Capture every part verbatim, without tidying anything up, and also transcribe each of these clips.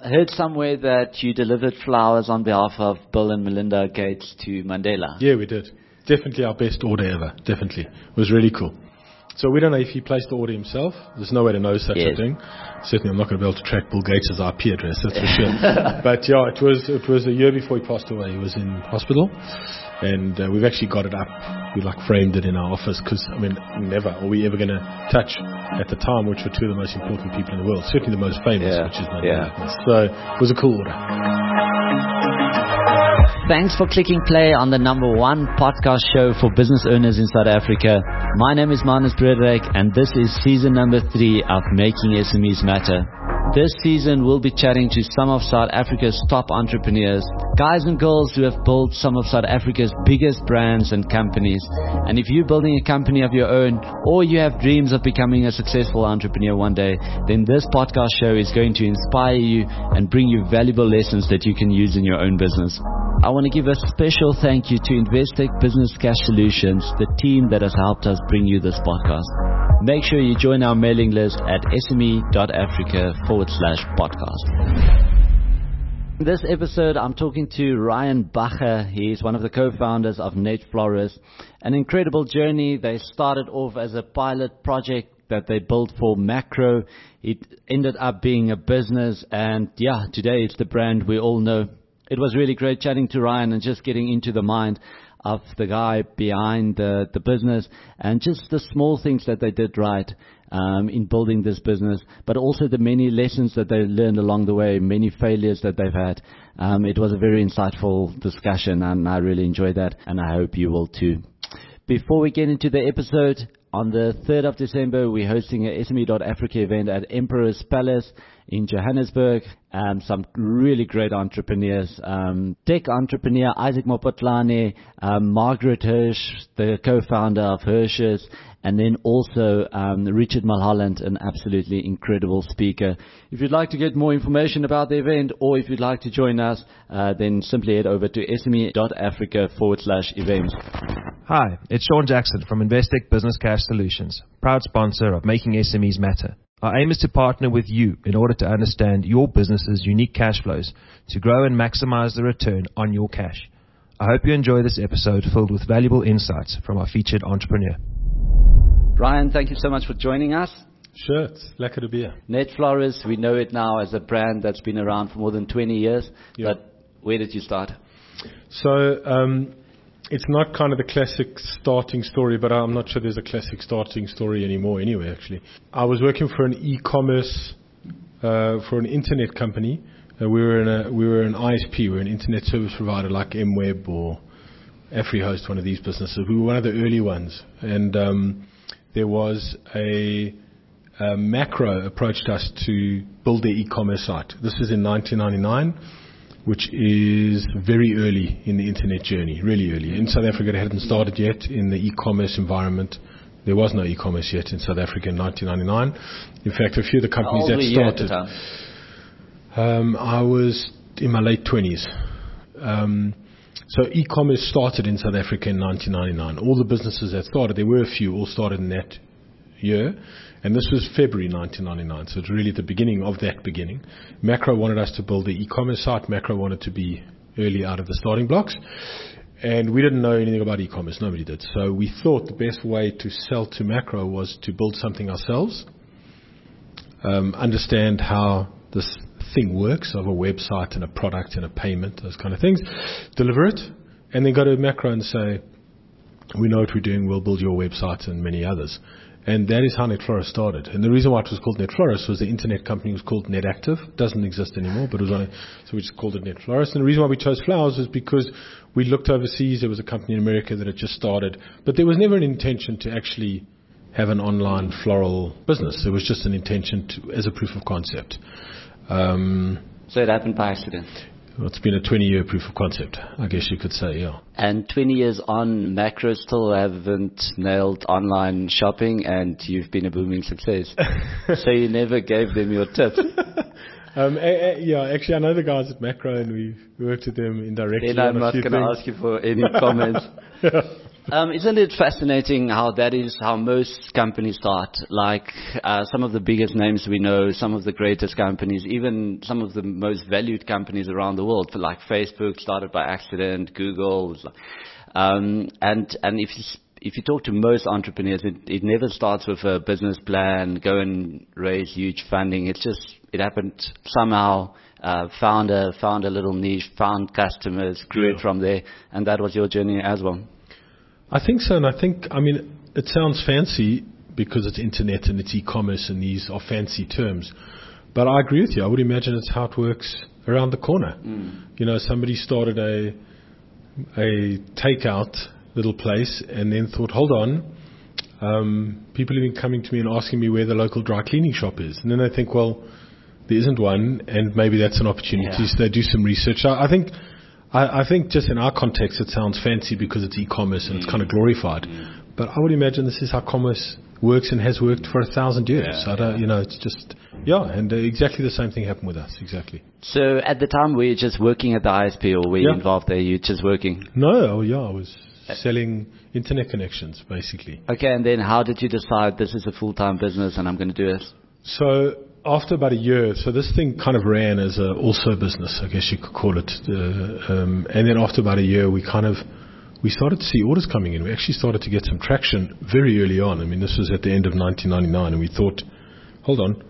I heard somewhere that you delivered flowers on behalf of Bill and Melinda Gates to Mandela. Yeah, we did. Definitely our best order ever. Definitely. It was really cool. So we don't know if he placed the order himself. There's no way to know such yes. a thing. Certainly I'm not going to be able to track Bill Gates' I P address, that's for sure. But yeah, it was it was a year before he passed away. He was in hospital. And uh, we've actually got it up. We like framed it in our office because, I mean, never are we ever going to touch at the time, which were two of the most important people in the world. Certainly the most famous, yeah. which is Mandela. Yeah. So it was a cool order. Thanks for clicking play on the number one podcast show for business owners in South Africa. My name is Manus Brederyk, and this is season number three of Making S M Es Matter. This season, we'll be chatting to some of South Africa's top entrepreneurs, guys and girls who have built some of South Africa's biggest brands and companies. And if you're building a company of your own, or you have dreams of becoming a successful entrepreneur one day, then this podcast show is going to inspire you and bring you valuable lessons that you can use in your own business. I want to give a special thank you to Investec Business Cash Solutions, the team that has helped us bring you this podcast. Make sure you join our mailing list at sme.africa forward slash podcast. In this episode, I'm talking to Ryan Bacher. He's one of the co-founders of NetFlorist. An incredible journey. They started off as a pilot project that they built for Macro. It ended up being a business, and yeah, today it's the brand we all know. It was really great chatting to Ryan and just getting into the mind of the guy behind the, the business and just the small things that they did right um, in building this business, but also the many lessons that they learned along the way, many failures that they've had. Um, it was a very insightful discussion, and I really enjoyed that, and I hope you will too. Before we get into the episode, on the third of December, we're hosting a S M E dot Africa event at Emperor's Palace in Johannesburg. Um, some really great entrepreneurs. Um, tech entrepreneur Isaac Mopotlane, um, Margaret Hirsch, the co-founder of Hirsch's, and then also um, Richard Mulholland, an absolutely incredible speaker. If you'd like to get more information about the event, or if you'd like to join us, uh, then simply head over to sme.africa forward slash events. Hi, it's Sean Jackson from Investec Business Cash Solutions, proud sponsor of Making S M Es Matter. Our aim is to partner with you in order to understand your business's unique cash flows to grow and maximize the return on your cash. I hope you enjoy this episode filled with valuable insights from our featured entrepreneur. Ryan, thank you so much for joining us. Sure, it's lekker to be here. NetFlorist, we know it now as a brand that's been around for more than twenty years, yeah. But where did you start? So, um, it's not kind of the classic starting story, but I'm not sure there's a classic starting story anymore anyway, actually. I was working for an e-commerce, uh, for an internet company. Uh, we were in a, we were an I S P, we were an internet service provider like MWeb or AfriHost, one of these businesses. We were one of the early ones. And um, there was a, a Macro approached us to build their e-commerce site. This was in nineteen ninety-nine. Which is very early in the internet journey, really early. In South Africa, it hadn't started yet in the e-commerce environment. There was no e-commerce yet in South Africa in nineteen ninety-nine. In fact, a few of the companies that started, um, I was in my late twenties. Um, so e-commerce started in South Africa in nineteen ninety-nine. All the businesses that started, there were a few, all started in that year. And this was February nineteen ninety-nine, so it's really the beginning of that beginning. Macro wanted us to build the e-commerce site. Macro wanted to be early out of the starting blocks. And we didn't know anything about e-commerce. Nobody did. So we thought the best way to sell to Macro was to build something ourselves, um, understand how this thing works of a website and a product and a payment, those kind of things, deliver it, and then go to Macro and say, we know what we're doing, we'll build your website and many others. And that is how NetFlorist started. And the reason why it was called NetFlorist was the internet company was called NetActive. It doesn't exist anymore, but it was on it, so we just called it NetFlorist. And the reason why we chose flowers was because we looked overseas. There was a company in America that had just started, but there was never an intention to actually have an online floral business. It was just an intention to, as a proof of concept. Um, so it happened by accident. Well, it's been a twenty-year proof of concept, I guess you could say, yeah. And twenty years on, Macro still haven't nailed online shopping, and you've been a booming success. So you never gave them your tips. um, a, a, yeah, actually, I know the guys at Macro, and we've worked with them indirectly. Then I'm not going to ask you for any comments. yeah. Um, isn't it fascinating how that is how most companies start? Like uh, some of the biggest names we know, some of the greatest companies, even some of the most valued companies around the world, like Facebook started by accident, Google, um, and and if you if you talk to most entrepreneurs, it, it never starts with a business plan, go and raise huge funding. It's just it happened somehow. Uh, found a found a little niche, found customers, grew yeah. it from there, and that was your journey as well. I think so, and I think, I mean, it sounds fancy because it's internet and it's e-commerce and these are fancy terms. But I agree with you. I would imagine it's how it works around the corner. Mm. You know, somebody started a a takeout little place and then thought, hold on, um, people have been coming to me and asking me where the local dry cleaning shop is. And then they think, well, there isn't one, and maybe that's an opportunity. Yeah. So they do some research. I, I think I, I think just in our context, it sounds fancy because it's e-commerce and mm. it's kind of glorified. Mm. But I would imagine this is how commerce works and has worked for a thousand years. Yeah, I don't, you know, it's just, yeah, and uh, exactly the same thing happened with us, exactly. So at the time, were you just working at the I S P, or were you yeah. involved there? You just working? No, oh, yeah, I was selling internet connections, basically. Okay, and then how did you decide this is a full-time business and I'm going to do this? So after about a year, so this thing kind of ran as a also business, I guess you could call it. Uh, um, and then after about a year, we kind of, we started to see orders coming in. We actually started to get some traction very early on. I mean, this was at the end of nineteen ninety-nine, and we thought, hold on.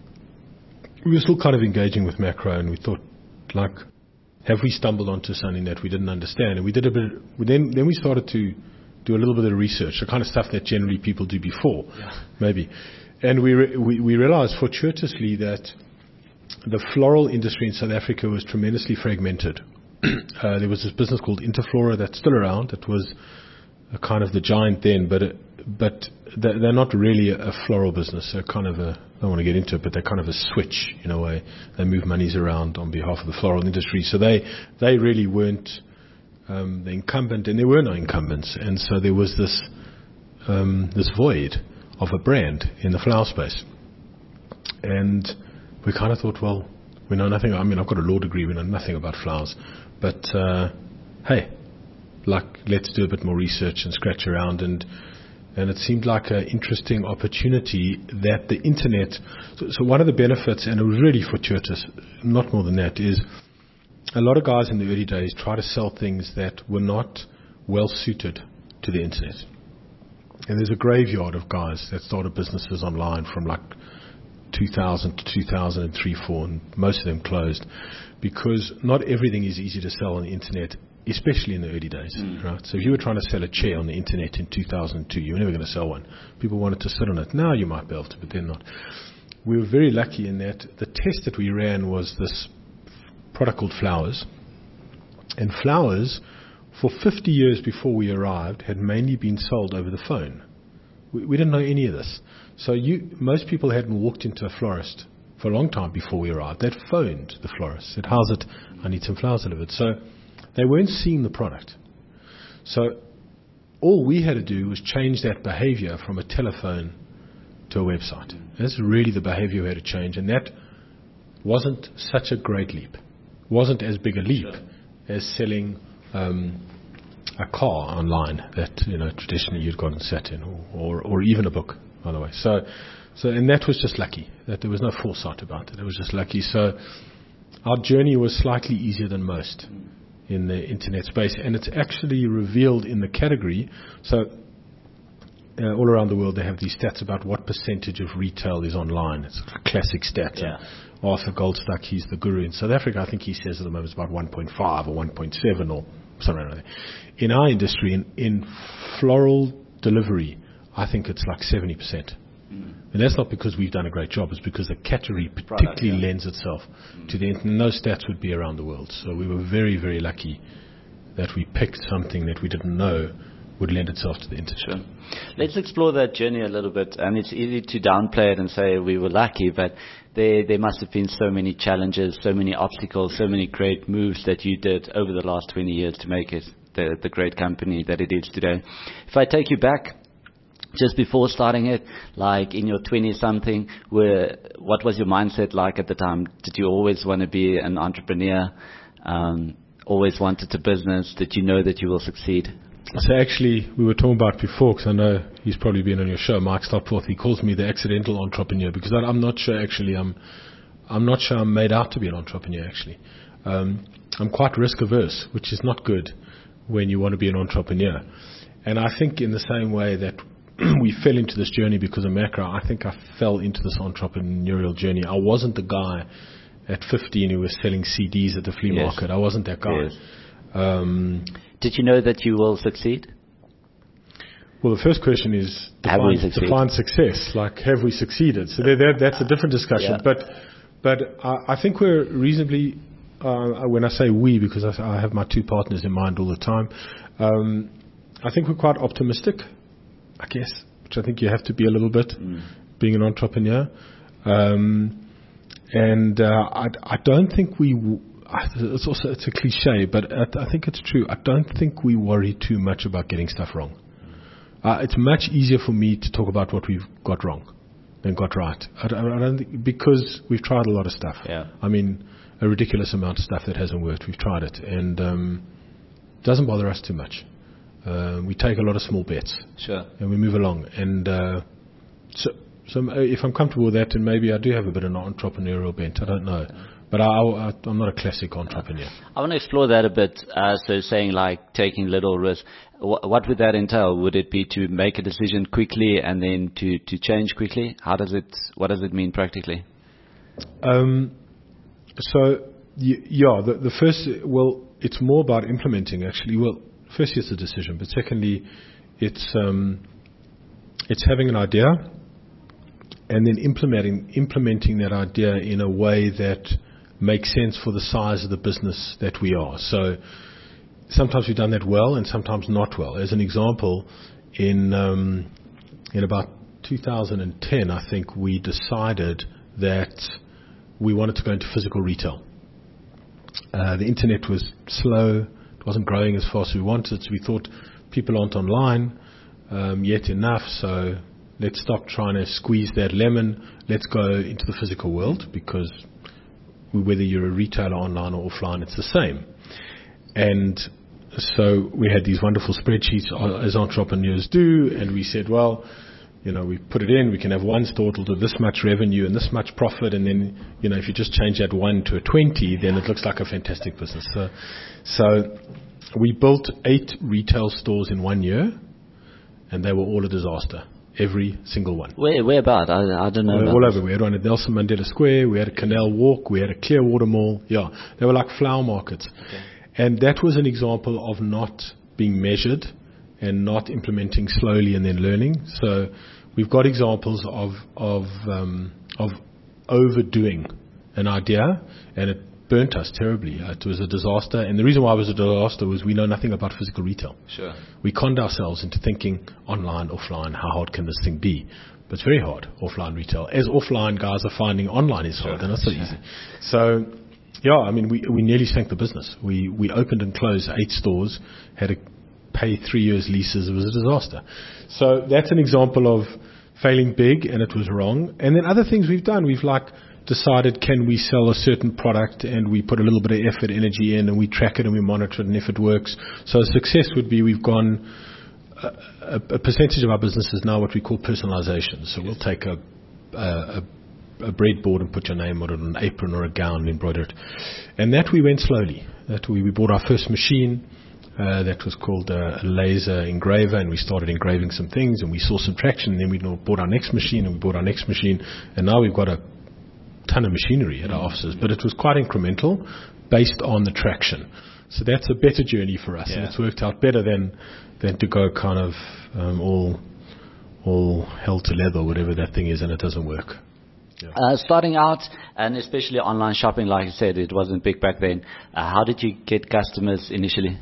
We were still kind of engaging with macro, and we thought, like, have we stumbled onto something that we didn't understand? And we did a bit, then, then we started to do a little bit of research, the kind of stuff that generally people do before, yeah. maybe. And we, re- we we realized fortuitously that the floral industry in South Africa was tremendously fragmented. uh, there was this business called Interflora that's still around. It was a kind of the giant then, but it, but they're, they're not really a, a floral business. They're kind of a, I don't want to get into it, but they're kind of a switch in a way. They move monies around on behalf of the floral industry. So they they really weren't um, the incumbent, and there were no incumbents, and so there was this um, this void of a brand in the flower space. And we kind of thought, well, we know nothing. I mean, I've got a law degree. We know nothing about flowers. But, uh, hey, like, let's do a bit more research and scratch around. And and it seemed like an interesting opportunity that the internet... So, so one of the benefits, and it was really fortuitous, not more than that, is a lot of guys in the early days try to sell things that were not well suited to the internet. And there's a graveyard of guys that started businesses online from like two thousand to two thousand three, four, and most of them closed because not everything is easy to sell on the internet, especially in the early days, mm. right? So if you were trying to sell a chair on the internet in two thousand two, you were never going to sell one. People wanted to sit on it. Now you might be able to, but then not. We were very lucky in that the test that we ran was this product called Flowers. And Flowers, for fifty years before we arrived, had mainly been sold over the phone. We, we didn't know any of this. So you, most people hadn't walked into a florist for a long time before we arrived. They'd phoned the florist, said, how's it? I need some flowers delivered. So they weren't seeing the product. So all we had to do was change that behavior from a telephone to a website. That's really the behavior we had to change. And that wasn't such a great leap. Wasn't as big a leap as selling Um, a car online that, you know, traditionally you'd gone and sat in, or, or, or even a book, by the way. So, so, and that was just lucky, that there was no foresight about it. It was just lucky. So our journey was slightly easier than most in the internet space, and it's actually revealed in the category. So uh, all around the world they have these stats about what percentage of retail is online. It's a classic stat. Yeah. Arthur Goldstuck, he's the guru in South Africa. I think he says at the moment it's about one point five or one point seven or something like that. In our industry, in, in floral delivery, I think it's like seventy percent. Mm. And that's not because we've done a great job. It's because the category particularly Product, yeah. lends itself mm. to the internet. And those stats would be around the world. So we were very, very lucky that we picked something that we didn't know would lend itself to the internet. Sure. Let's explore that journey a little bit. And it's easy to downplay it and say we were lucky, but there there must have been so many challenges, so many obstacles, so many great moves that you did over the last twenty years to make it the, the great company that it is today. If I take you back just before starting it, like in your twenty-something, where what was your mindset like at the time? Did you always want to be an entrepreneur? Um, always wanted a business? Did you know that you will succeed? So actually, we were talking about before, because I know he's probably been on your show, Mike Stopforth. He calls me the accidental entrepreneur, because I, I'm not sure actually I'm, I'm not sure I'm made out to be an entrepreneur actually. Um, I'm quite risk averse, which is not good when you want to be an entrepreneur. And I think in the same way that we fell into this journey because of macro, I think I fell into this entrepreneurial journey. I wasn't the guy at fifteen who was selling C Ds at the flea Yes. market. I wasn't that guy. Yes. Um, Did you know that you will succeed? well, the first question is Have we define, succeeded? define success. Like, have we succeeded? So there, there, that's a different discussion. Yeah. But but I, I think we're reasonably, uh, when I say we, because I, I have my two partners in mind all the time, um, I think we're quite optimistic, I guess, which I think you have to be a little bit, mm. being an entrepreneur. Um, and uh, I, I don't think we, w- it's also it's a cliche, but I, I think it's true. I don't think we worry too much about getting stuff wrong. Uh, it's much easier for me to talk about what we've got wrong than got right. I, I don't think, because we've tried a lot of stuff. Yeah. I mean, a ridiculous amount of stuff that hasn't worked. We've tried it, and um, it doesn't bother us too much. Uh, we take a lot of small bets, Sure. and we move along. And uh, so, so if I'm comfortable with that, and maybe I do have a bit of an entrepreneurial bent, I don't know. But I, I, I'm not a classic entrepreneur. I want to explore that a bit. Uh, so saying like taking little risks, wh- what would that entail? Would it be to make a decision quickly and then to, to change quickly? How does it, what does it mean practically? Um, so, y- yeah, the, the first, well, it's more about implementing actually. Well, firstly, it's a decision, but secondly, it's um, it's having an idea and then implementing implementing that idea in a way that makes sense for the size of the business that we are. So sometimes we've done that well and sometimes not well. As an example, in um, in about two thousand ten, I think we decided that we wanted to go into physical retail. Uh, the internet was slow. It wasn't growing as fast as we wanted. So we thought people aren't online um, yet enough. So let's stop trying to squeeze that lemon. Let's go into the physical world, because whether you're a retailer online or offline, it's the same. And so we had these wonderful spreadsheets, as entrepreneurs do, and we said, well, you know, we put it in, we can have one store, it'll do this much revenue and this much profit, and then, you know, if you just change that one to a twenty, then it looks like a fantastic business. So, so we built eight retail stores in one year, and they were all a disaster. Every single one. Where, where about? I, I don't know. All, about all this. over. We had one at Nelson Mandela Square. We had a Canal Walk. We had a Clearwater Mall. Yeah, they were like flower markets. Okay. And that was an example of not being measured and not implementing slowly and then learning. So we've got examples of of um, of overdoing an idea, and it burnt us terribly. Uh, it was a disaster. And the reason why it was a disaster was we know nothing about physical retail. Sure. We conned ourselves into thinking online, offline, how hard can this thing be? But it's very hard, offline retail. As offline guys are finding online is hard, Sure. and that's so Sure. easy. So, yeah, I mean, we, we nearly sank the business. We, we opened and closed eight stores, had to pay three years leases. It was a disaster. So that's an example of failing big, and it was wrong. And then other things we've done, we've like decided, can we sell a certain product, and we put a little bit of effort, energy in, and we track it and we monitor it, and if it works. So success would be we've gone, a, a, a percentage of our business is now what we call personalization. So we'll take a, a, a breadboard and put your name on it, an apron or a gown and embroider it. And that we went slowly. That we, we bought our first machine. Uh, that was called a, a laser engraver, and we started engraving some things, and we saw some traction, and then we bought our next machine, and we bought our next machine, and now we've got a ton of machinery at our offices. But it was quite incremental based on the traction. So that's a better journey for us, Yeah. and it's worked out better than than to go kind of um, all all hell to leather, whatever that thing is, and it doesn't work. Yeah. Uh, starting out, and especially online shopping, like you said, it wasn't big back then. Uh, how did you get customers initially?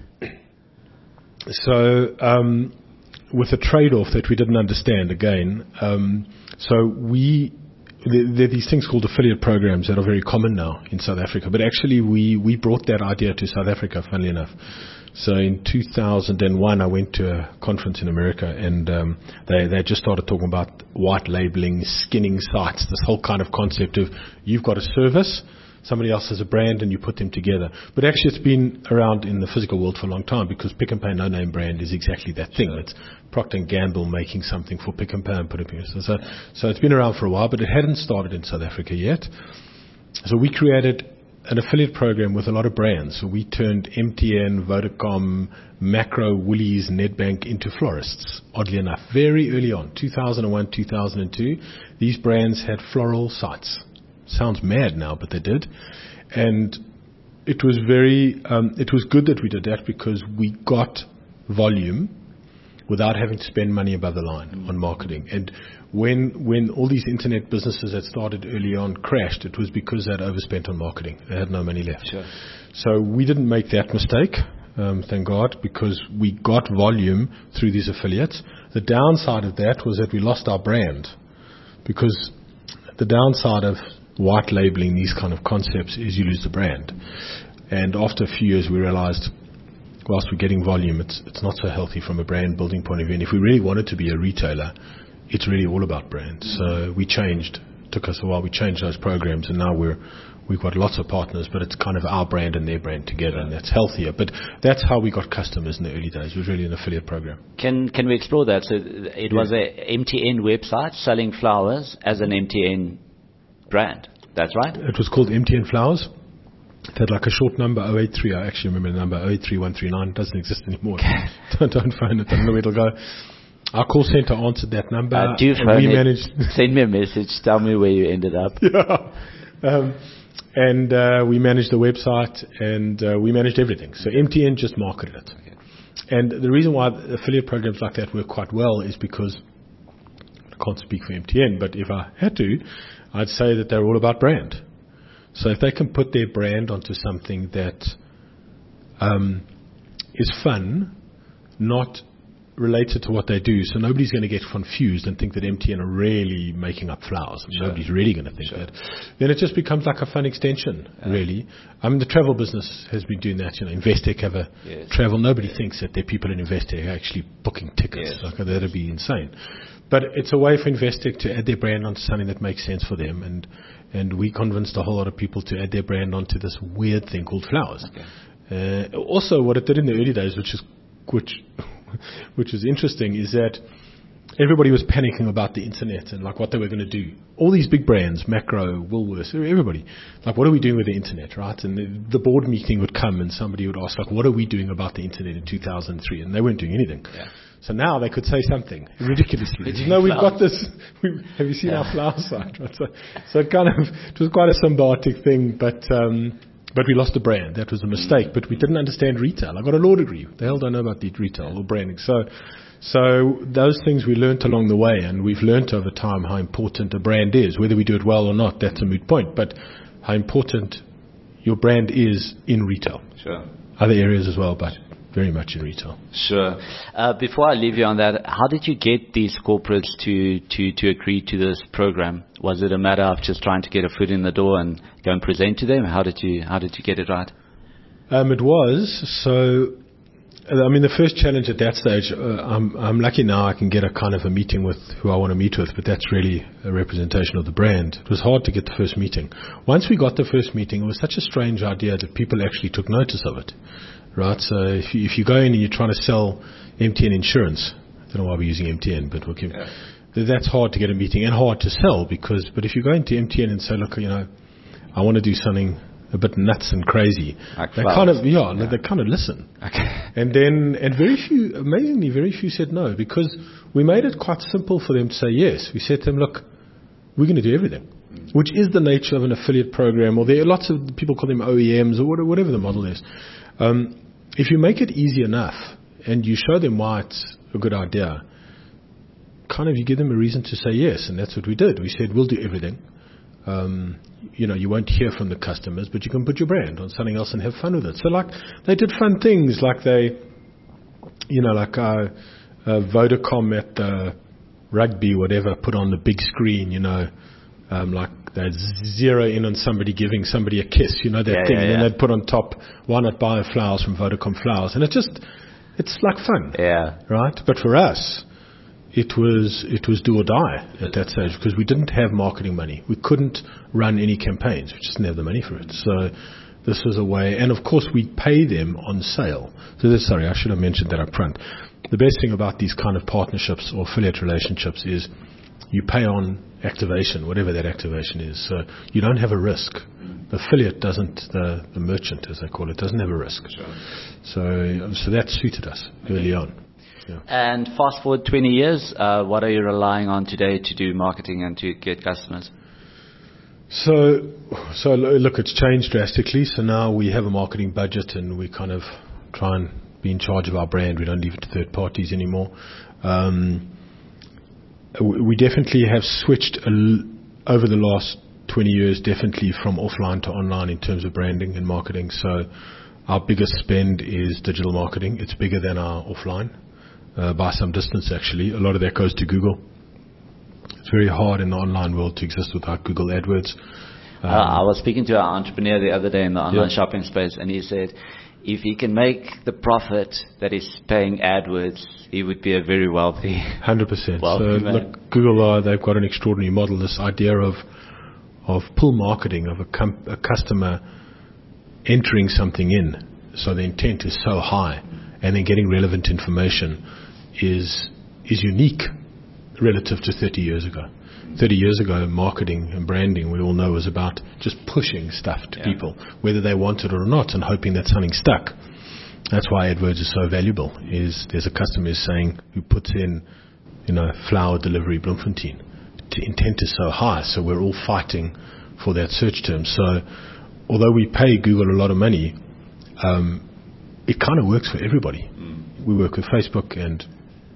So um, with a trade-off that we didn't understand again, um, so we there, there are these things called affiliate programs that are very common now in South Africa, but actually we, we brought that idea to South Africa, funnily enough. So in two thousand one, I went to a conference in America, and um, they, they just started talking about white labeling, skinning sites, this whole kind of concept of you've got a service, somebody else has a brand, and you put them together. But actually, it's been around in the physical world for a long time, because Pick n Pay no name brand is exactly that thing. Sure. It's Procter and Gamble making something for Pick n Pay and put it in. So, so, so it's been around for a while, but it hadn't started in South Africa yet. So we created an affiliate program with a lot of brands. So we turned M T N, Vodacom, Macro, Woolies, Nedbank into florists, oddly enough. Very early on, two thousand one, two thousand two, these brands had floral sites. Sounds mad now, but they did. And it was very, um, it was good that we did that, because we got volume without having to spend money above the line on marketing. And when when all these internet businesses that started early on crashed, it was because they'd overspent on marketing. They had no money left. Sure. So we didn't make that mistake, um, thank God, because we got volume through these affiliates. The downside of that was that we lost our brand, because the downside of white labeling these kind of concepts is you lose the brand. And after a few years, we realized, whilst we're getting volume, it's it's not so healthy from a brand building point of view. And if we really wanted to be a retailer, it's really all about brand. So we changed. It took us a while. We changed those programs, and now we're we've got lots of partners, but it's kind of our brand and their brand together, and that's healthier. But that's how we got customers in the early days. It was really an affiliate program. Can can we explore that? So it yeah. was a M T N website selling flowers as an M T N brand. That's right? It was called M T N Flowers. It had like a short number, oh eight three. I actually remember the number, oh eight three one three nine. It doesn't exist anymore. don't, don't phone it. I don't know where it'll go. Our call center answered that number. Uh, do phone we it. managed Send me a message. Tell me where you ended up. Yeah. Um, and uh, we managed the website, and uh, we managed everything. So M T N just marketed it. Okay. And the reason why affiliate programs like that work quite well is because, I can't speak for M T N, but if I had to, I'd say that they're all about brand. So if they can put their brand onto something that um, is fun, not related to what they do, so nobody's going to get confused and think that M T N are really making up flowers. Sure. Nobody's really going to think sure. that. Then it just becomes like a fun extension, yeah. really. I mean, the travel business has been doing that. You know, Investec have a yes. travel. Nobody yes. thinks that there are people in Investec actually booking tickets. Yes. Like, that'd be insane. But it's a way for Investec to add their brand onto something that makes sense for them, and and we convinced a whole lot of people to add their brand onto this weird thing called flowers. Okay. Uh, also, what it did in the early days, which is which which is interesting, is that everybody was panicking about the internet and like what they were going to do. All these big brands, Macro, Woolworths, everybody, like, what are we doing with the internet, right? And the, the board meeting would come and somebody would ask, like, what are we doing about the internet in two thousand three? And they weren't doing anything. Yeah. So now they could say something ridiculously. You know, we've got this. We, have you seen yeah. our flower site? Right? So, so it kind of it was quite a symbiotic thing, but um, but we lost the brand. That was a mistake. But we didn't understand retail. I got a law degree. The hell don't know about the retail or branding. So so those things we learnt along the way, and we've learnt over time how important a brand is. Whether we do it well or not, that's a moot point. But how important your brand is in retail. Sure. Other areas as well, but very much in retail. Sure. Uh, before I leave you on that, how did you get these corporates to, to, to agree to this program? Was it a matter of just trying to get a foot in the door and go and present to them? How did you how did you get it right? Um, it was so. I mean, the first challenge at that stage, uh, I'm, I'm lucky now I can get a kind of a meeting with who I want to meet with, but that's really a representation of the brand. It was hard to get the first meeting. Once we got the first meeting, it was such a strange idea that people actually took notice of it. Right, so if you, if you go in and you're trying to sell M T N insurance, I don't know why we're using M T N, but okay, yeah. that's hard to get a meeting and hard to sell because. But if you go into M T N and say, look, you know, I want to do something a bit nuts and crazy, like they kind of yeah, yeah, they kind of listen. Okay. And then and very few, amazingly, very few said no because we made it quite simple for them to say yes. We said to them, look, we're going to do everything. Which is the nature of an affiliate program, or there are lots of people call them O E Ms or whatever the model is. Um, if you make it easy enough and you show them why it's a good idea, kind of you give them a reason to say yes, and that's what we did. We said, we'll do everything. Um, you know, you won't hear from the customers, but you can put your brand on something else and have fun with it. So like, they did fun things, like they, you know, like uh, uh, Vodacom at the rugby, whatever, put on the big screen, you know, um, like they'd zero in on somebody giving somebody a kiss, you know, that yeah, thing. Yeah, and then yeah. they'd put on top, why not buy flowers from Vodacom Flowers? And it just, it's like fun. Yeah. Right? But for us, it was it was do or die at that stage because we didn't have marketing money. We couldn't run any campaigns. We just didn't have the money for it. So this was a way, and of course we pay them on sale. So this, sorry, I should have mentioned that up front. The best thing about these kind of partnerships or affiliate relationships is you pay on activation, whatever that activation is. So you don't have a risk. The affiliate doesn't, the, the merchant, as they call it, doesn't have a risk. Sure. So, so that suited us early on. Yeah. And fast forward twenty years, uh, what are you relying on today to do marketing and to get customers? So, so look, it's changed drastically. So now we have a marketing budget and we kind of try and be in charge of our brand. We don't leave it to third parties anymore. Um, we definitely have switched a l- over the last twenty years, definitely from offline to online in terms of branding and marketing. So our biggest spend is digital marketing. It's bigger than our offline. Uh, by some distance, actually. A lot of that goes to Google. It's very hard in the online world to exist without Google AdWords. Um, uh, I was speaking to an entrepreneur the other day in the online yeah. shopping space, and he said if he can make the profit that he's paying AdWords, he would be a very wealthy one hundred percent. wealthy so man. Look, Google, are, they've got an extraordinary model, this idea of of pull marketing, of a, com- a customer entering something in. So the intent is so high, and then getting relevant information is is unique relative to thirty years ago. thirty years ago, marketing and branding, we all know, was about just pushing stuff to yeah. people, whether they wanted it or not, and hoping that something stuck. That's why AdWords is so valuable, is there's a customer saying, who puts in, you know, flower delivery Bloemfontein. The intent is so high, so we're all fighting for that search term. So although we pay Google a lot of money, um, it kind of works for everybody. Mm. We work with Facebook, and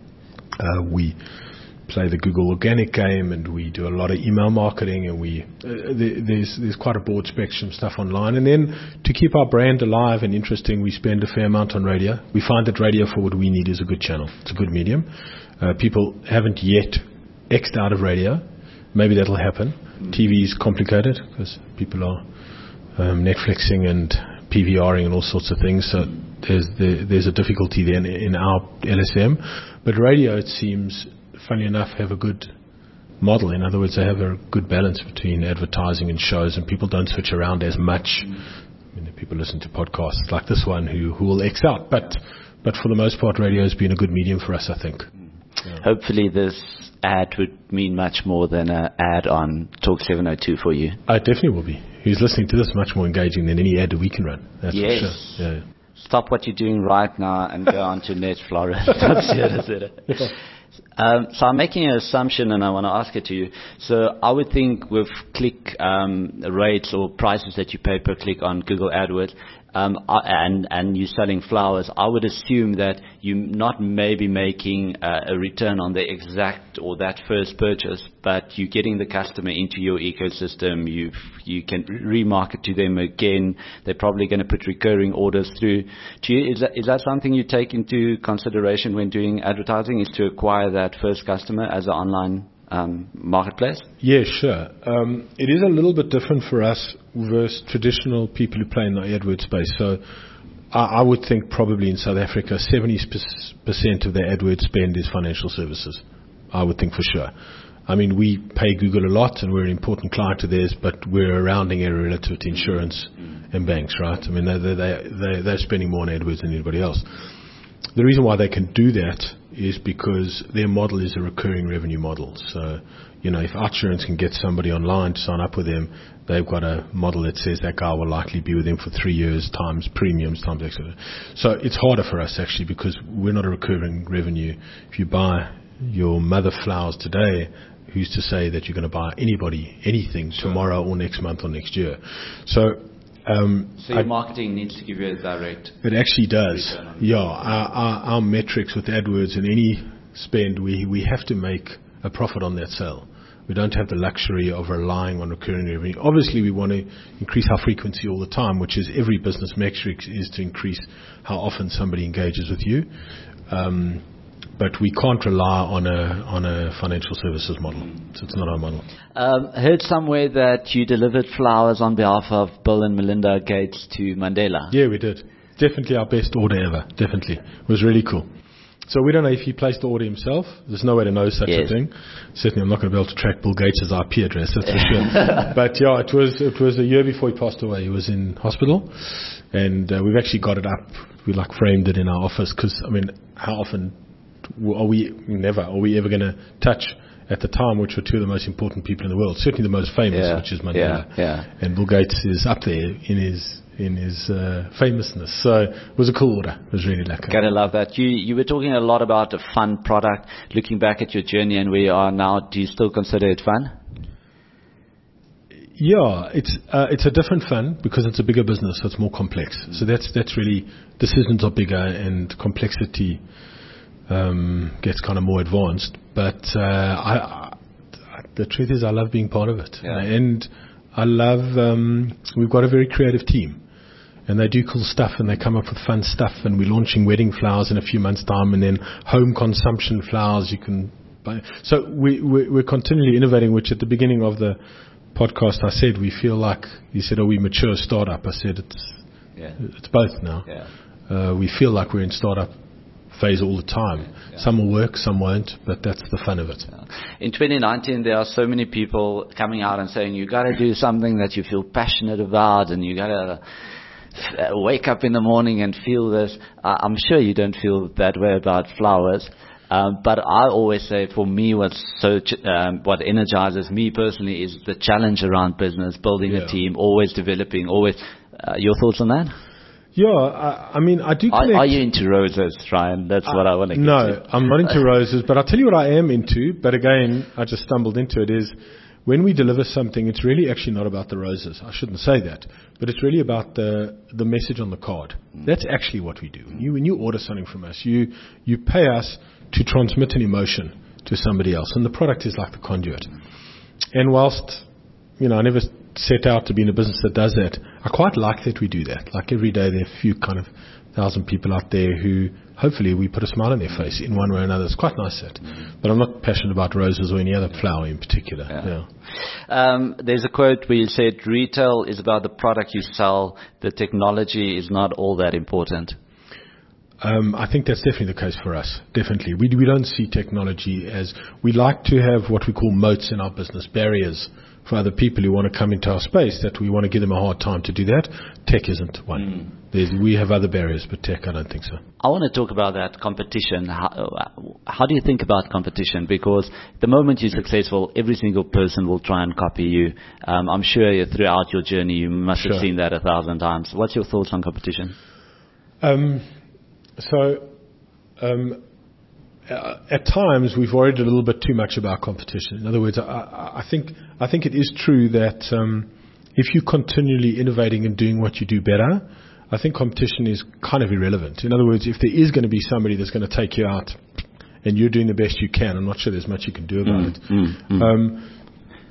uh, we play the Google organic game, and we do a lot of email marketing, and we uh, there, there's there's quite a broad spectrum of stuff online. And then to keep our brand alive and interesting, we spend a fair amount on radio. We find that radio, for what we need, is a good channel. It's a good medium. Uh, people haven't yet X'd out of radio. Maybe that'll happen. Mm. T V is complicated because people are um, Netflixing and PVRing and all sorts of things. So there's there, there's a difficulty there in, in our L S M. But radio, it seems, funny enough, have a good model. In other words, they have a good balance between advertising and shows, and people don't switch around as much. I mean, people listen to podcasts like this one who, who will X out. But but for the most part, radio has been a good medium for us, I think. Yeah. Hopefully this ad would mean much more than an ad on Talk seven oh two for you. Uh, it definitely will be. Who's listening to this much more engaging than any ad that we can run. That's yes. for sure. Yeah. Stop what you're doing right now and go on to Netflora. um, so I'm making an assumption, and I want to ask it to you. So I would think with click um, rates or prices that you pay per click on Google AdWords, um, and and you're selling flowers, I would assume that you're not maybe making uh, a return on the exact or that first purchase, but you're getting the customer into your ecosystem. You you can remarket to them again. They're probably going to put recurring orders through. Do you, is that is that something you take into consideration when doing advertising? Is to acquire that first customer as an online um, marketplace? Yeah, sure. Um, it is a little bit different for us versus traditional people who play in the AdWords space. So I, I would think probably in South Africa, seventy percent of their AdWords spend is financial services. I would think for sure. I mean, we pay Google a lot, and we're an important client of theirs, but we're a rounding error relative to insurance mm. and banks, right? I mean, they, they, they, they're spending more on AdWords than anybody else. The reason why they can do that is because their model is a recurring revenue model. So, you know, if OUTsurance can get somebody online to sign up with them, they've got a model that says that guy will likely be with them for three years times premiums times et cetera. So it's harder for us actually because we're not a recurring revenue. If you buy your mother flowers today, who's to say that you're going to buy anybody anything sure. tomorrow or next month or next year? So Um, so your I, marketing needs to give you a direct. It actually does. Yeah, our, our, our metrics with AdWords and any spend, we we have to make a profit on that sale. We don't have the luxury of relying on recurring revenue. Obviously, we want to increase our frequency all the time, which is every business metric is to increase how often somebody engages with you. Um, But we can't rely on a on a financial services model. So it's not our model. Um, I heard somewhere that you delivered flowers on behalf of Bill and Melinda Gates to Mandela. Yeah, we did. Definitely our best order ever. Definitely. It was really cool. So we don't know if he placed the order himself. There's no way to know such Yes. a thing. Certainly, I'm not going to be able to track Bill Gates' I P address, that's for sure. But yeah, it was it was a year before he passed away. He was in hospital, and uh, we've actually got it up. We like framed it in our office because I mean, how often are we never are we ever going to touch at the time, which were two of the most important people in the world, certainly the most famous, Yeah, which is Mandela. yeah, yeah. And Bill Gates is up there in his in his uh, famousness. So it was a cool order. It was really lekker. Gotta love that. You you were talking a lot about a fun product. Looking back at your journey and where you are now, do you still consider it fun? Yeah, it's uh, it's a different fun because it's a bigger business, so it's more complex. So that's that's really, decisions are bigger and complexity um, gets kind of more advanced. But uh, I, I, the truth is, I love being part of it, Yeah. and I love. Um, we've got a very creative team, and they do cool stuff, and they come up with fun stuff. And we're launching wedding flowers in a few months' time, and then home consumption flowers you can buy. So we, we we're continually innovating. Which at the beginning of the podcast I said we feel like, you said, are we mature startup? I said it's Yeah. it's both now. Yeah. Uh, we feel like we're in startup phase all the time. Yeah. Some will work, some won't, but that's the fun of it. In twenty nineteen, there are so many people coming out and saying, you got to do something that you feel passionate about, and you got to f- wake up in the morning and feel this. Uh, I'm sure you don't feel that way about flowers. Um, but I always say, for me, what's so ch- um, what energizes me personally is the challenge around business, building Yeah. a team, always developing, always. Uh, your thoughts on that? Yeah, I, I mean, I do Are, connect. are you into roses, Ryan? That's what I want to get No, to. I'm not into roses, but I'll tell you what I am into. But again, I just stumbled into it. Is when we deliver something, it's really actually not about the roses. I shouldn't say that, but it's really about the the message on the card. That's actually what we do. When you when you order something from us, you you pay us to transmit an emotion to somebody else, and the product is like the conduit. And whilst, you know, I never set out to be in a business that does that, I quite like that we do that. Like every day there are a few kind of thousand people out there who hopefully we put a smile on their face in one way or another. It's quite nice that. But I'm not passionate about roses or any other flower in particular. Yeah. Yeah. Um, there's a quote where you said, retail is about the product you sell. The technology is not all that important. Um, I think that's definitely the case for us. Definitely. We, we don't see technology as, we like to have what we call moats in our business, barriers for other people who want to come into our space, that we want to give them a hard time to do that. Tech isn't one. There's, we have other barriers, but tech, I don't think so. I want to talk about that competition. How, how do you think about competition? Because the moment you're successful, every single person will try and copy you. Um, I'm sure throughout your journey you must Sure. have seen that a thousand times. What's your thoughts on competition? Um, so, um, uh, at times we've worried a little bit too much about competition. In other words, I, I I think I think it is true that um, if you're continually innovating and doing what you do better, I think competition is kind of irrelevant. In other words, if there is going to be somebody that's going to take you out and you're doing the best you can, I'm not sure there's much you can do about Mm, it. mm, mm. Um,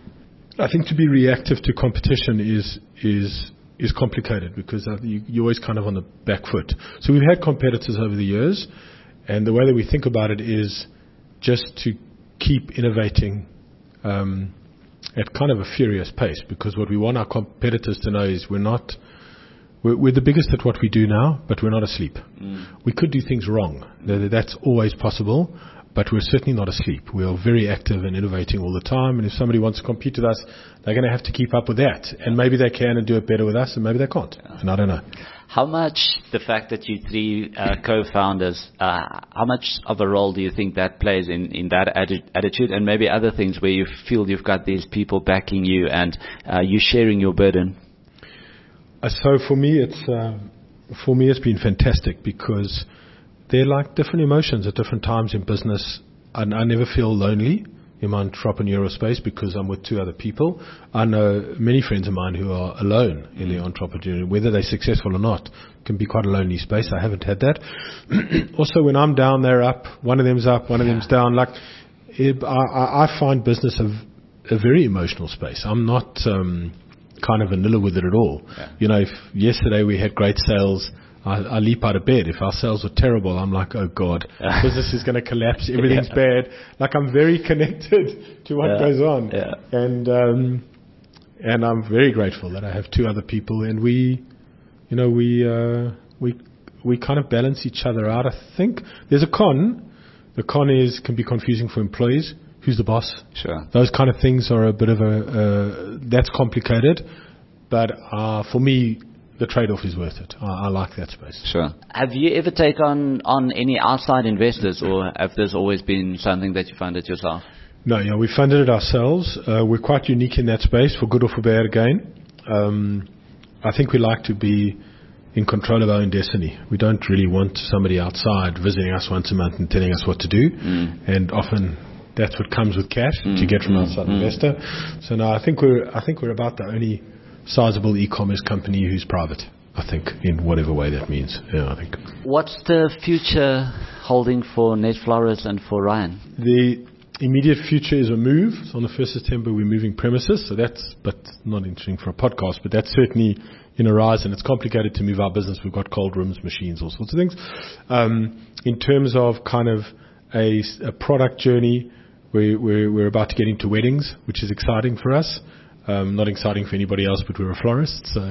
I think to be reactive to competition is is is complicated because uh, you, you're always kind of on the back foot. So we've had competitors over the years, and the way that we think about it is just to keep innovating um, at kind of a furious pace, because what we want our competitors to know is we're not we're, we're the biggest at what we do now, but we're not asleep. Mm. We could do things wrong. Th- That's always possible. But we're certainly not asleep. We are very active and innovating all the time. And if somebody wants to compete with us, they're going to have to keep up with that. And maybe they can and do it better with us, and maybe they can't. Yeah. And I don't know. How much the fact that you three uh, co-founders, uh, how much of a role do you think that plays in, in that atti- attitude, and maybe other things where you feel you've got these people backing you and uh, you sharing your burden? Uh, so for me, it's uh, for me it's been fantastic, because they're like different emotions at different times in business. And I never feel lonely in my entrepreneurial space because I'm with two other people. I know many friends of mine who are alone in their entrepreneurial, whether they're successful or not, can be quite a lonely space. I haven't had that. Also, when I'm down, they're up. One of them's up, one of them's down. Like, it, I, I find business a, a very emotional space. I'm not um, kind of vanilla with it at all. Yeah. You know, if yesterday we had great sales, I, I leap out of bed. If our sales were terrible, I'm like, oh God, business is going to collapse. Everything's Yeah. bad. Like, I'm very connected to what Yeah. goes on. Yeah. And, um, and I'm very grateful that I have two other people, and we, you know, we, uh, we, we kind of balance each other out. I think there's a con. The con is can be confusing for employees. Who's the boss? Sure. Those kind of things are a bit of a, uh, that's complicated. But uh, for me, the trade-off is worth it. I, I like that space. Sure. Have you ever taken on, on any outside investors, or have this always been something that you funded yourself? No, yeah, we funded it ourselves. Uh, we're quite unique in that space, for good or for bad again. Um, I think we like to be in control of our own destiny. We don't really want somebody outside visiting us once a month and telling us what to do. Mm. And often that's what comes with cash mm. that you get from an outside mm. investor. So no, I think we're I think we're about the only sizable e-commerce company who's private, I think, in whatever way that means. Yeah, I think. What's the future holding for Netflorist and for Ryan? The immediate future is a move. So on the first of September, we're moving premises. So that's, but not interesting for a podcast, but that's certainly in a rise, and it's complicated to move our business. We've got cold rooms, machines, all sorts of things. Um, in terms of kind of a, a product journey, we, we're, we're about to get into weddings, which is exciting for us. Um, not exciting for anybody else, but we're a florist. So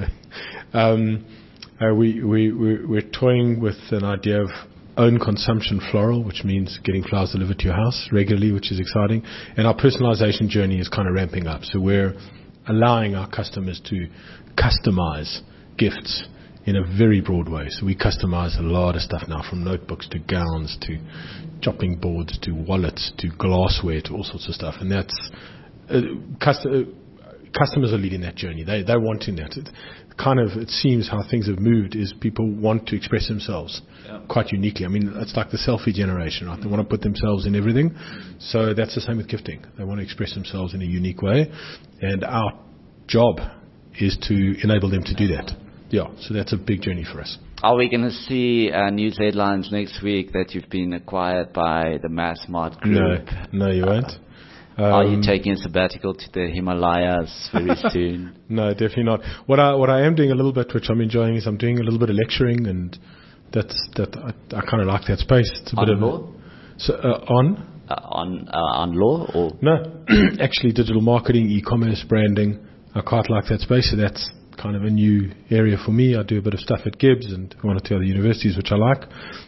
um, uh, we, we, we're, we're toying with an idea of own consumption floral, which means getting flowers delivered to your house regularly, which is exciting. And our personalization journey is kind of ramping up. So we're allowing our customers to customize gifts in a very broad way. So we customize a lot of stuff now, from notebooks to gowns to chopping boards to wallets to glassware to all sorts of stuff. And that's uh, custom, uh, customers are leading that journey. They they're wanting that. It kind of it seems how things have moved is people want to express themselves yeah. quite uniquely. I mean, it's like the selfie generation, right? They want to put themselves in everything. So that's the same with gifting. They want to express themselves in a unique way, and our job is to enable them to do that. Yeah, so that's a big journey for us. Are we going to see uh, news headlines next week that you've been acquired by the Massmart Group? No, no, you won't. Um, Are you taking a sabbatical to the Himalayas very soon? No, definitely not. What I what I am doing a little bit, which I'm enjoying, is I'm doing a little bit of lecturing, and that's that I, I kind of like that space. It's a on bit of law? So, uh, on uh, on uh, on law or no, actually digital marketing, e-commerce, branding. I quite like that space. So that's kind of a new area for me. I do a bit of stuff at Gibbs and one or two other universities, which I like.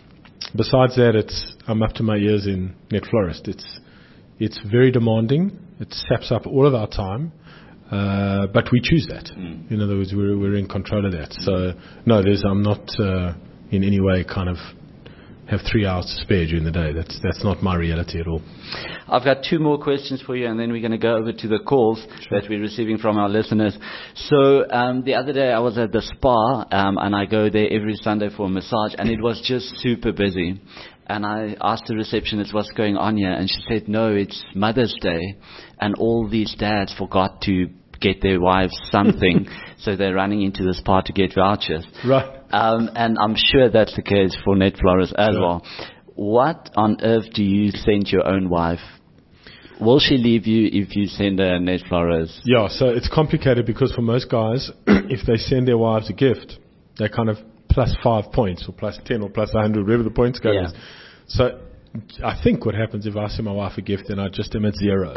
Besides that, it's I'm up to my ears in Netflorist. It's It's very demanding. It saps up all of our time, uh, but we choose that. Mm. In other words, we're we're in control of that. So no, there's I'm not uh, in any way kind of have three hours to spare during the day. That's that's not my reality at all. I've got two more questions for you, and then we're going to go over to the calls sure. that we're receiving from our listeners. So um, the other day I was at the spa, um, and I go there every Sunday for a massage, and it was just super busy. And I asked the receptionist what's going on here, and she said, no, it's Mother's Day, and all these dads forgot to get their wives something, so they're running into the spa to get vouchers. Right. Um, and I'm sure that's the case for Netflorist as sure. well. What on earth do you send your own wife? Will she leave you if you send her a Netflorist? Yeah, so it's complicated because for most guys, if they send their wives a gift, they kind of plus five points or plus ten or plus one hundred, wherever the point scale yeah. is. So I think what happens if I send my wife a gift, then I just am at zero.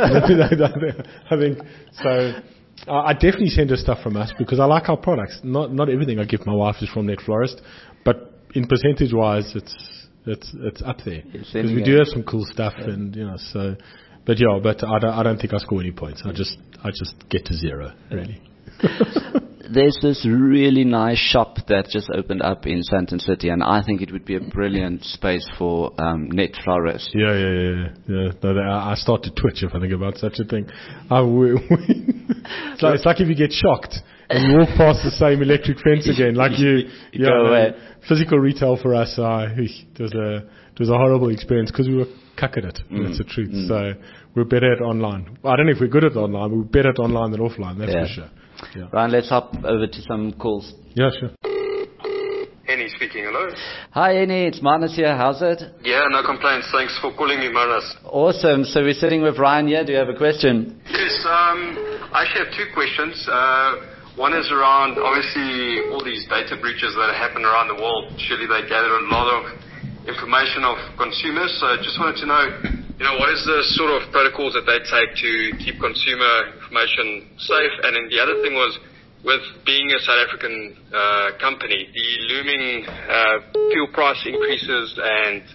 I think so. I definitely send her stuff from us because I like our products. Not not everything I give my wife is from Netflorist, but in percentage wise, it's it's it's up there because we do have some cool stuff, yeah. and you know. So, but yeah, but I don't I don't think I score any points. I just I just get to zero really. There's this really nice shop that just opened up in Sandton City, and I think it would be a brilliant space for um, Netflorist. Yeah, yeah, yeah, yeah. No, they, I start to twitch if I think about such a thing. I, we, we it's, like, it's like if you get shocked and you walk past the same electric fence again, like you, you yeah, go away. Physical retail for us, uh, it was a it was a horrible experience because we were cuck at it. Mm. That's the truth. Mm. So we're better at online. Well, I don't know if we're good at online, but we're better at online than offline. That's yeah. for sure. Yeah. Ryan, let's hop over to some calls. Yeah, sure. Henny speaking, hello. Hi, Henny, it's Manus here. How's it? Yeah, no complaints. Thanks for calling me, Manus. Awesome. So we're sitting with Ryan here. Do you have a question? Yes, um, I actually have two questions. Uh, one is around, obviously, all these data breaches that happen around the world. Surely they gather a lot of information of consumers. So I just wanted to know, you know, what is the sort of protocols that they take to keep consumer information safe? And then the other thing was, with being a South African uh, company, the looming uh, fuel price increases and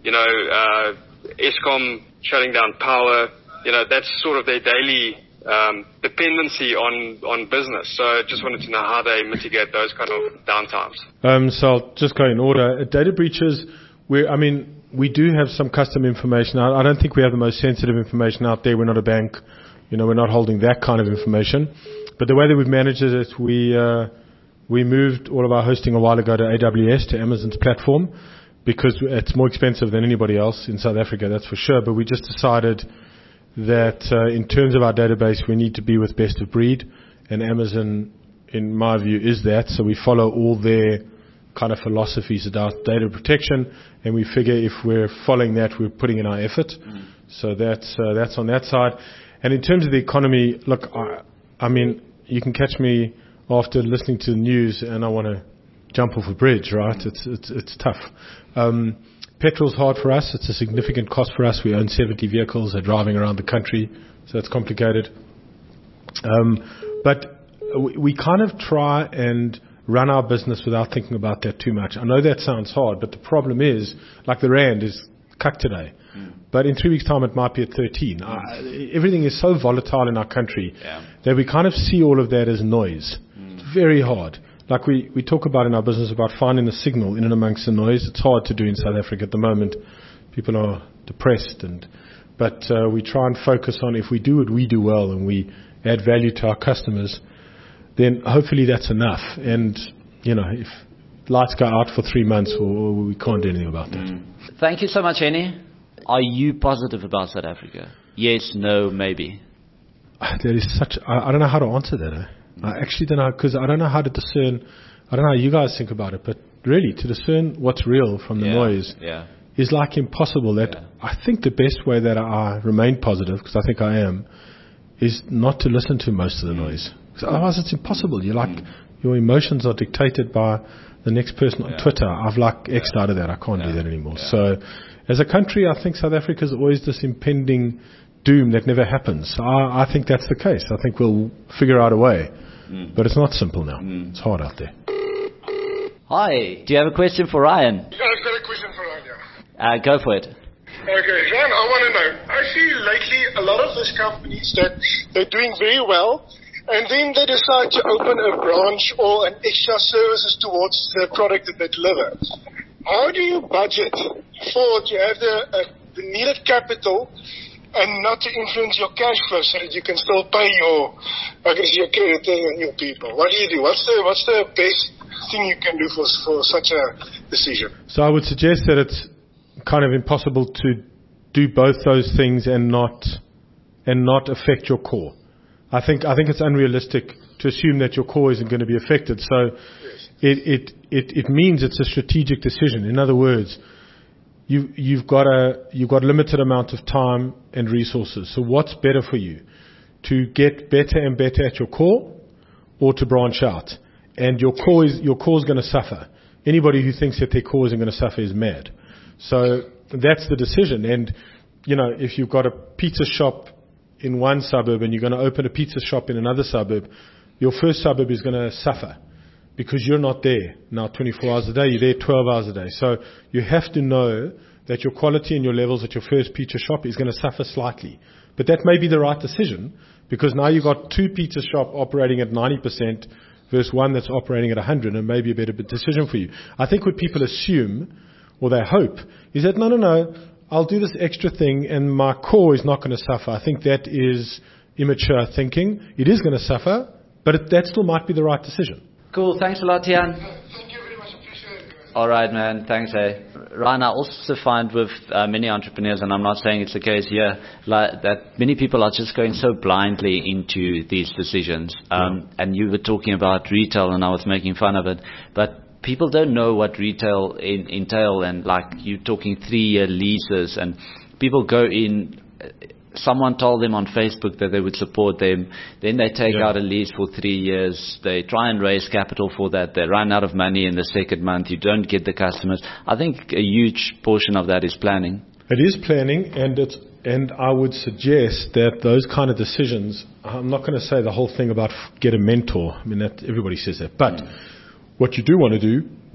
you know, uh, Eskom shutting down power, you know, that's sort of their daily um, dependency on, on business. So I just wanted to know how they mitigate those kind of downtimes. Um, so I'll just go in order. Uh, data breaches, we I mean, we do have some custom information. I, I don't think we have the most sensitive information out there. We're not a bank. You know, we're not holding that kind of information. But the way that we've managed it, we uh, we moved all of our hosting a while ago to A W S, to Amazon's platform, because it's more expensive than anybody else in South Africa, that's for sure. But we just decided that uh, in terms of our database, we need to be with best of breed. And Amazon, in my view, is that. So we follow all their kind of philosophies about data protection, and we figure if we're following that, we're putting in our effort. Mm. So that's uh, that's on that side. And in terms of the economy, look, I, I mean, you can catch me after listening to the news, and I want to jump off a bridge, right? Mm. It's it's it's tough. Um, petrol's hard for us. It's a significant cost for us. We own seventy vehicles. They're driving around the country, so it's complicated. Um, but we, we kind of try and run our business without thinking about that too much. I know that sounds hard, but the problem is, like the rand is cut today. Mm. But in three weeks' time, it might be at thirteen. Mm. Uh, everything is so volatile in our country yeah. that we kind of see all of that as noise. Mm. It's very hard. Like we, we talk about in our business about finding the signal in and amongst the noise. It's hard to do in South Africa at the moment. People are depressed, and but uh, we try and focus on if we do what we do well and we add value to our customers, then hopefully that's enough. And, you know, if lights go out for three months, or we can't do anything about that. Mm. Thank you so much, Henny. Are you positive about South Africa? Yes, no, maybe. There is such, I, I don't know how to answer that. Eh? Mm. I actually don't know, because I don't know how to discern, I don't know how you guys think about it, but really to discern what's real from the yeah, noise yeah. is like impossible. That yeah. I think the best way that I remain positive, because I think I am, is not to listen to most of the noise. So otherwise it's impossible. You're like, mm. your emotions are dictated by the next person on yeah. Twitter. I've like X'd yeah. out of that. I can't yeah. do that anymore. Yeah. So as a country, I think South Africa is always this impending doom that never happens. I, I think that's the case. I think we'll figure out a way. Mm. But it's not simple now. Mm. It's hard out there. Hi. Do you have a question for Ryan? Yeah, I've got a question for Ryan, yeah. Uh, go for it. Okay, Ryan, I want to know. I see lately a lot of these companies that they're doing very well, and then they decide to open a branch or an extra services towards the product that they deliver. How do you budget for to have the, uh, the needed capital and not to influence your cash flow so that you can still pay your, I guess, your creditor and your people? What do you do? What's the what's the best thing you can do for for such a decision? So I would suggest that it's kind of impossible to do both those things and not and not affect your core. I think I think it's unrealistic to assume that your core isn't going to be affected. So yes. it, it it it means it's a strategic decision. In other words, you you've got a you've got a limited amount of time and resources. So what's better for you? To get better and better at your core, or to branch out? And your core is your core is going to suffer. Anybody who thinks that their core isn't going to suffer is mad. So that's the decision. And, you know, if you've got a pizza shop in one suburb and you're going to open a pizza shop in another suburb, your first suburb is going to suffer because you're not there now twenty-four hours a day. You're there twelve hours a day. So you have to know that your quality and your levels at your first pizza shop is going to suffer slightly. But that may be the right decision, because now you've got two pizza shop operating at ninety percent versus one that's operating at one hundred, and maybe a better decision for you. I think what people assume, or they hope, is that no, no, no, I'll do this extra thing and my core is not going to suffer. I think that is immature thinking. It is going to suffer, but it, that still might be the right decision. Cool. Thanks a lot, Tian. Thank you very much. Appreciate it. All right, man. Thanks, eh. Ryan, I also find with uh, many entrepreneurs, and I'm not saying it's the case here, like, that many people are just going so blindly into these decisions. Um, yeah. And you were talking about retail, and I was making fun of it, but people don't know what retail in, entail, and like you talking three-year leases, and people go in. Someone told them on Facebook that they would support them. Then they take yeah. out a lease for three years. They try and raise capital for that. They run out of money in the second month. You don't get the customers. I think a huge portion of that is planning. It is planning, and it's and I would suggest that those kind of decisions. I'm not going to say the whole thing about get a mentor. I mean, that everybody says that, but mm. what you do want to do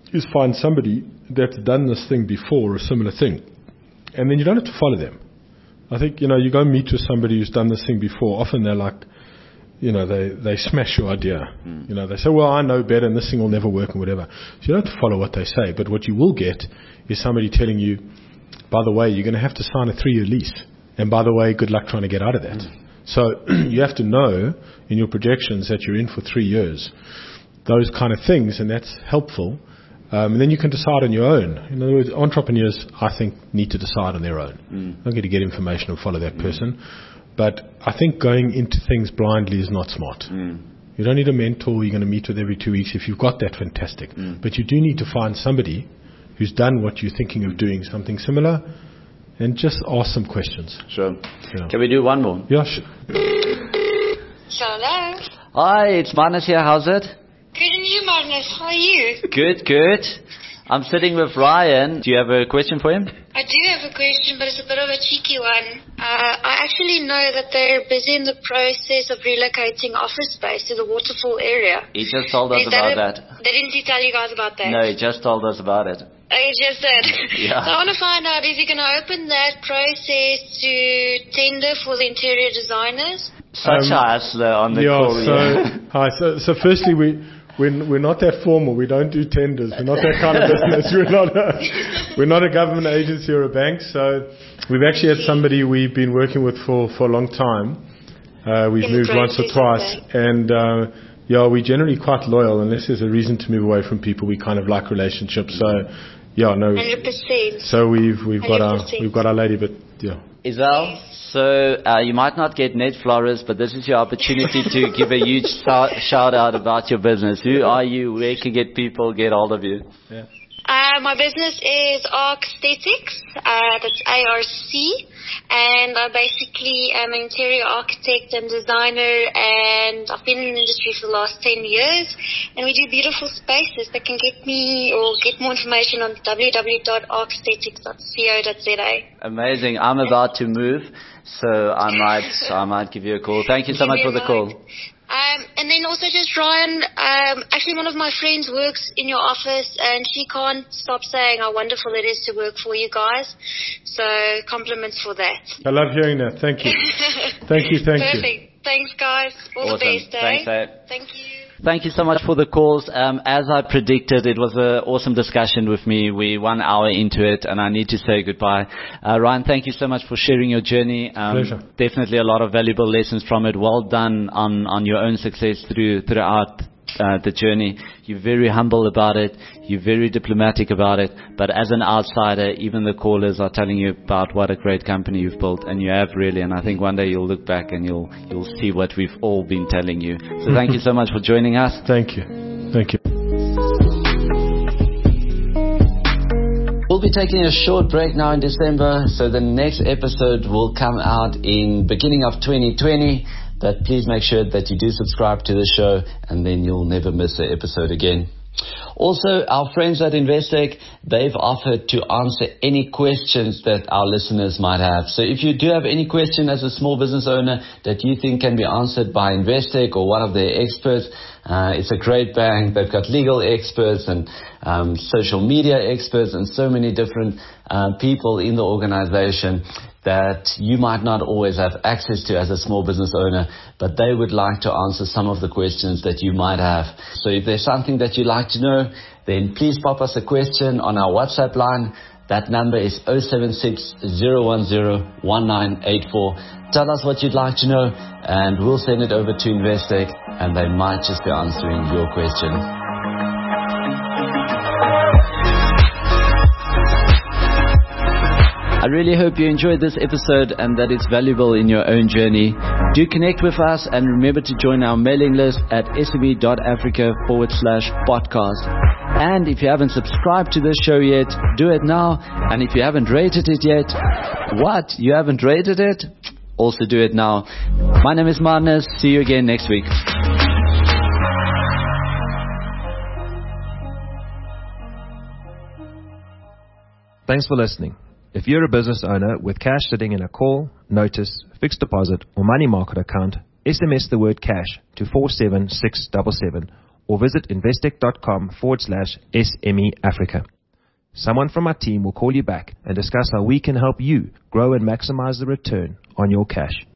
is find somebody that's done this thing before, or a similar thing. And then you don't have to follow them. I think, you know, you go meet with somebody who's done this thing before. Often they're like, you know, they, they smash your idea. Mm. You know, they say, well, I know better and this thing will never work and whatever. So you don't have to follow what they say. But what you will get is somebody telling you, by the way, you're going to have to sign a three-year lease. And by the way, good luck trying to get out of that. Mm. So you have to know in your projections that you're in for three years. Those kind of things, and that's helpful. Um, and then you can decide on your own. In other words, entrepreneurs, I think, need to decide on their own. Mm. Don't get to get information and follow that mm. person. But I think going into things blindly is not smart. Mm. You don't need a mentor you're going to meet with every two weeks. If you've got that, fantastic. Mm. But you do need to find somebody who's done what you're thinking of doing, something similar, and just ask some questions. Sure. Yeah. Can we do one more? Yeah, sure. Hello. Hi, it's Manus here. How's it? Good, and you, Magnus? How are you? Good, good. I'm sitting with Ryan. Do you have a question for him? I do have a question, but it's a bit of a cheeky one. Uh, I actually know that they're busy in the process of relocating office space to the Waterfall area. He just told us Is about that, a, that. Didn't he tell you guys about that? No, he just told us about it. Oh, he just did? Yeah. So I want to find out, is he going to open that process to tender for the interior designers? Such um, as the, on the yeah, call. So, yeah. Hi, so, so firstly, we... We're, we're not that formal. We don't do tenders. We're not that kind of business. We're not a, we're not a government agency or a bank. So we've actually had somebody we've been working with for, for a long time. Uh, we've moved once or twice. And, uh, yeah, we're generally quite loyal. Unless there's a reason to move away from people, we kind of like relationships. So, yeah, no. one hundred percent. So we've, we've got our, we've got our lady, but, yeah. Isel? So uh, you might not get Net Flores, but this is your opportunity to give a huge shout out about your business. Who are you? Where can get people get hold of you? Yeah. Uh, my business is Archstetics. Uh, that's A R C. And I basically am an interior architect and designer, and I've been in the industry for the last ten years. And we do beautiful spaces. They can get me or get more information on w w w dot archstetics dot co dot z a. Amazing. I'm about to move, so I might I might give you a call. Thank you so much for the call. Um, and then also just Ryan, um, actually one of my friends works in your office, and she can't stop saying how wonderful it is to work for you guys. So compliments for that. I love hearing that. Thank you. Thank you. Thank Perfect. you. Thanks, guys. All Awesome. the best, eh? Thanks, eh? Thank you. Thank you so much for the calls. Um, as I predicted, it was an awesome discussion with me. We're one hour into it, and I need to say goodbye. Uh, Ryan, thank you so much for sharing your journey. Um, Pleasure. Definitely a lot of valuable lessons from it. Well done on, on your own success through throughout uh, the journey. You're very humble about it. You're very diplomatic about it. But as an outsider, even the callers are telling you about what a great company you've built, and you have really. And I think one day you'll look back and you'll you'll see what we've all been telling you. So thank you so much for joining us. Thank you. Thank you. We'll be taking a short break now in December, so the next episode will come out in beginning of twenty twenty. But please make sure that you do subscribe to the show, and then you'll never miss an episode again. Also, our friends at Investec, they've offered to answer any questions that our listeners might have. So if you do have any question as a small business owner that you think can be answered by Investec or one of their experts, uh, it's a great bank. They've got legal experts and um, social media experts and so many different uh, people in the organization that you might not always have access to as a small business owner, but they would like to answer some of the questions that you might have. So if there's something that you'd like to know, then please pop us a question on our WhatsApp line. That number is zero seven six, zero one zero, one nine eight four. Tell us what you'd like to know, and we'll send it over to Investec, and they might just be answering your question. I really hope you enjoyed this episode and that it's valuable in your own journey. Do connect with us and remember to join our mailing list at sme.africa forward slash podcast. And if you haven't subscribed to this show yet, do it now. And if you haven't rated it yet, what? You haven't rated it? Also do it now. My name is Marnus. See you again next week. Thanks for listening. If you're a business owner with cash sitting in a call, notice, fixed deposit, or money market account, S M S the word cash to four seven six seven seven or visit investec.com forward slash SME Africa. Someone from our team will call you back and discuss how we can help you grow and maximize the return on your cash.